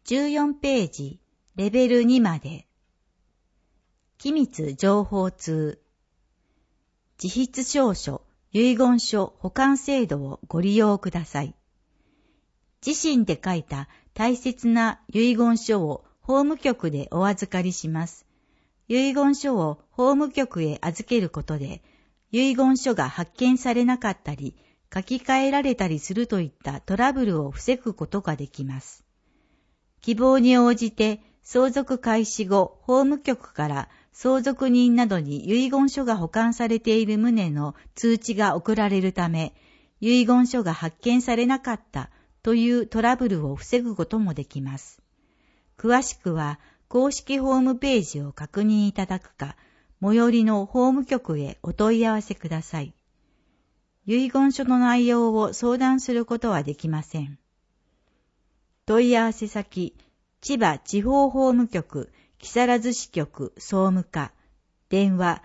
14ページ、レベル2まで。機密情報通。自筆証書、遺言書保管制度をご利用ください。自身で書いた大切な遺言書を法務局でお預かりします。遺言書を法務局へ預けることで、遺言書が発見されなかったり、書き換えられたりするといったトラブルを防ぐことができます。希望に応じて相続開始後、法務局から相続人などに遺言書が保管されている旨の通知が送られるため、遺言書が発見されなかったというトラブルを防ぐこともできます。詳しくは公式ホームページを確認いただくか、最寄りの法務局へお問い合わせください。遺言書の内容を相談することはできません。問い合わせ先、千葉地方法務局、木更津支局総務課、電話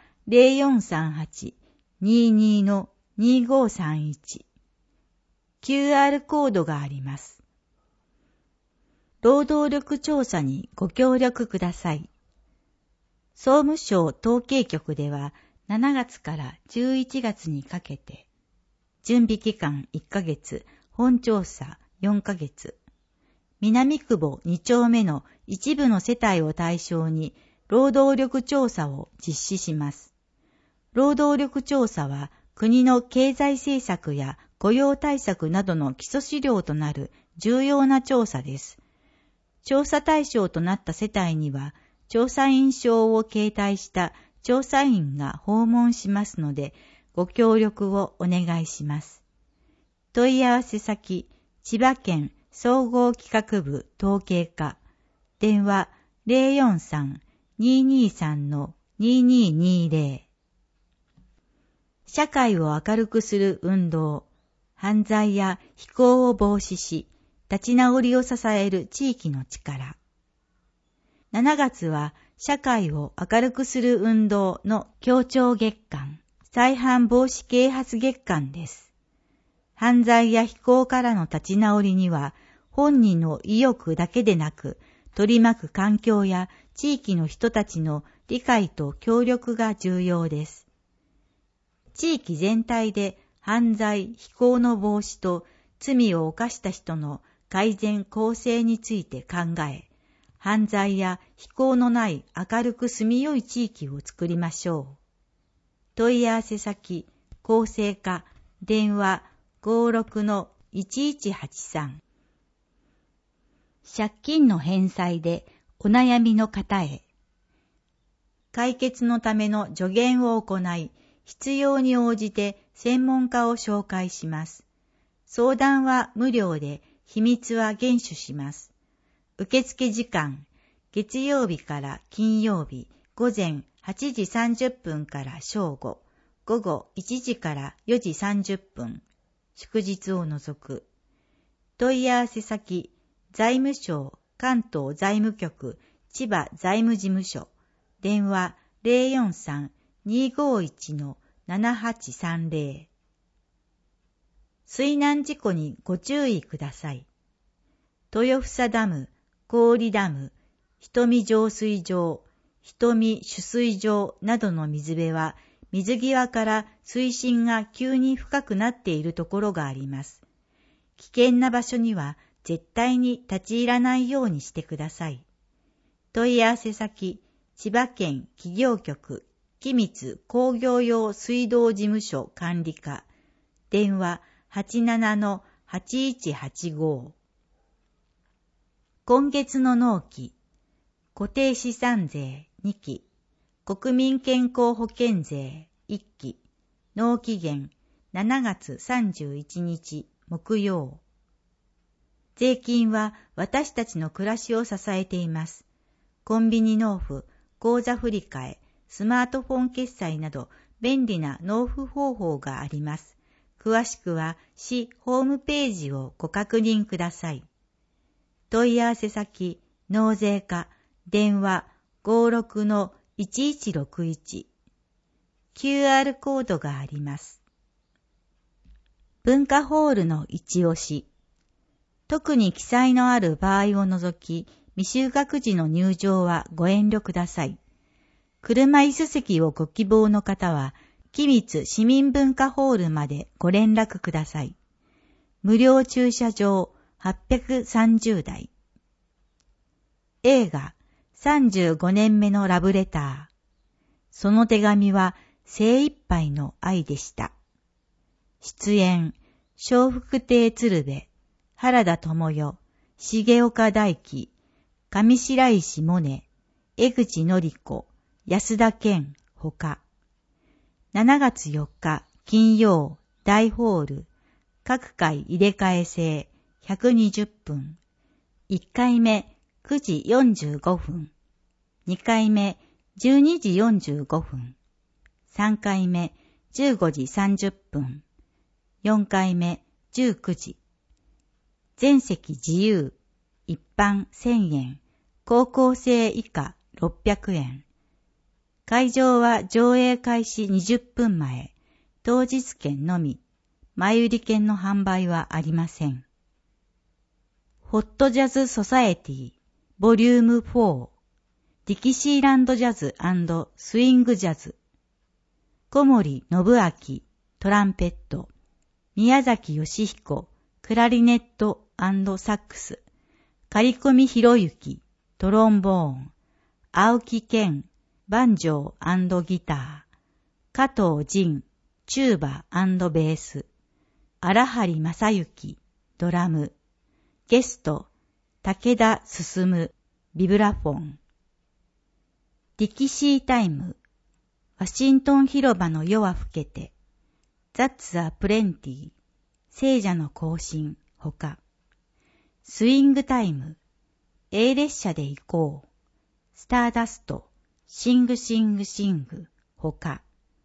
0438-22-2531。QR コードがあります。労働力調査にご協力ください。総務省統計局では7月から11月にかけて、準備期間1ヶ月、本調査4ヶ月、南久保2丁目の一部の世帯を対象に労働力調査を実施します。労働力調査は国の経済政策や雇用対策などの基礎資料となる重要な調査です。調査対象となった世帯には、調査員証を携帯した調査員が訪問しますので、ご協力をお願いします。問い合わせ先、千葉県総合企画部統計課、電話 043-223-2220。社会を明るくする運動、犯罪や非行を防止し、立ち直りを支える地域の力。7月は社会を明るくする運動の協調月間、再犯防止啓発月間です。犯罪や非行からの立ち直りには、本人の意欲だけでなく、取り巻く環境や地域の人たちの理解と協力が重要です。地域全体で犯罪・非行の防止と罪を犯した人の改善・更生について考え、犯罪や非行のない明るく住みよい地域を作りましょう。問い合わせ先、厚生課、電話 56-1183。借金の返済でお悩みの方へ。解決のための助言を行い、必要に応じて専門家を紹介します。相談は無料で、秘密は厳守します。受付時間、月曜日から金曜日、午前8時30分から正午、午後1時から4時30分、祝日を除く。問い合わせ先、財務省関東財務局千葉財務事務所、電話 043-251-7830。水難事故にご注意ください。豊房ダム、郡ダム、瞳浄水場、瞳取水場などの水辺は、水際から水深が急に深くなっているところがあります。危険な場所には絶対に立ち入らないようにしてください。問い合わせ先、千葉県企業局、機密工業用水道事務所管理課、電話 87-8185。今月の納期、固定資産税2期、国民健康保険税1期、納期限7月31日木曜。税金は私たちの暮らしを支えています。コンビニ納付、口座振替、スマートフォン決済など便利な納付方法があります。詳しくは市ホームページをご確認ください。問い合わせ先、納税課、電話 56-1161。QR コードがあります。文化ホールの一押し。 特に記載のある場合を除き、未就学時の入場はご遠慮ください。車椅子席をご希望の方は、君津市民文化ホールまでご連絡ください。無料駐車場830台。映画35年目のラブレター。その手紙は精一杯の愛でした。出演、笑福亭鶴瓶、原田知世、重岡大樹、上白石萌音、江口のり子、安田健、ほか。7月4日金曜大ホール各回入れ替え制120分。1回目9時45分。2回目12時45分。3回目15時30分。4回目19時。全席自由。一般1000円。高校生以下600円。会場は上映開始20分前。当日券のみ。前売り券の販売はありません。ホットジャズソサエティボリューム4ディキシーランドジャズ&スイングジャズ小森信明トランペット宮崎義彦クラリネット&サックス刈込博之トロンボーン青木健バンジョー&ギター加藤仁チューバ&ベース荒張正幸ドラムゲスト武田進ビブラフォンディキシータイムワシントン広場の夜は更けてザッツアプレンティ聖者の行進ほかスイングタイム A 列車で行こうスターダストシングシングシングほか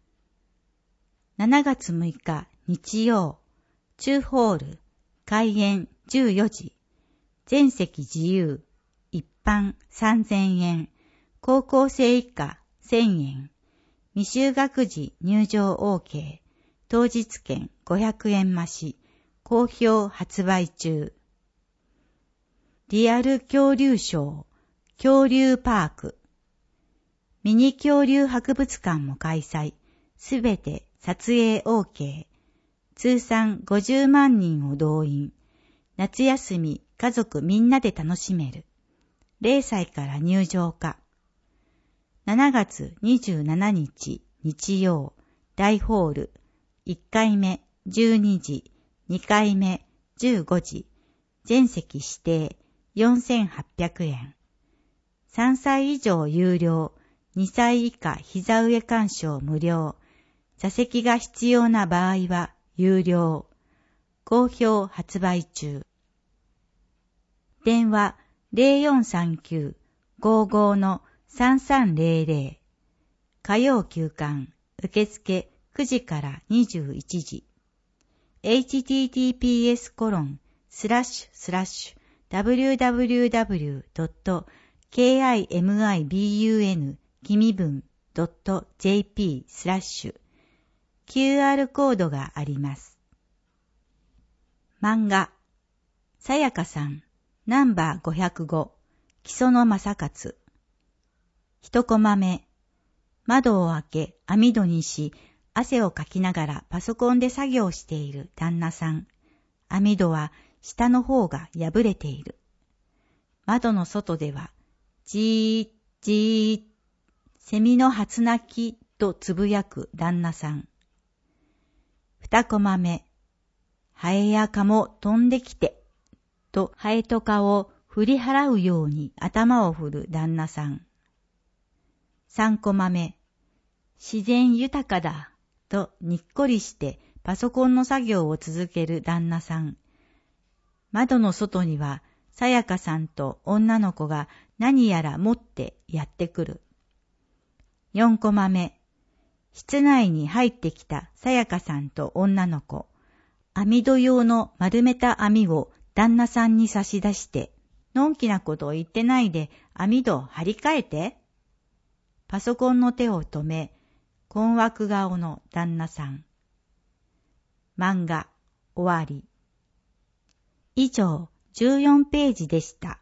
7月6日日曜中ホール開演14時全席自由一般3000円高校生以下1000円未就学時入場 OK 当日券500円増し好評発売中リアル恐竜ショー恐竜パークミニ恐竜博物館も開催すべて撮影 OK通算50万人を動員。夏休み家族みんなで楽しめる。0歳から入場か。7月27日日曜大ホール1回目12時2回目15時全席指定4800円。3歳以上有料2歳以下膝上鑑賞無料座席が必要な場合は有料。好評発売中。電話 0439-55-3300 火曜休館受付9時から21時 https://www.kimibun 君文 .jp/ QR コードがあります。漫画さやかさんナンバー505木曽正勝一コマ目窓を開け網戸にし汗をかきながらパソコンで作業している旦那さん。網戸は下の方が破れている。窓の外ではじーじーセミの初鳴きとつぶやく旦那さん。二コマ目ハエや蚊も飛んできてとハエと蚊を振り払うように頭を振る旦那さん。三コマ目自然豊かだとにっこりしてパソコンの作業を続ける旦那さん。窓の外にはさやかさんと女の子が何やら持ってやってくる。四コマ目室内に入ってきたさやかさんと女の子。網戸用の丸めた網を旦那さんに差し出して、のんきなことを言ってないで網戸張り替えて。パソコンの手を止め、困惑顔の旦那さん。漫画、終わり。以上、 14ページでした。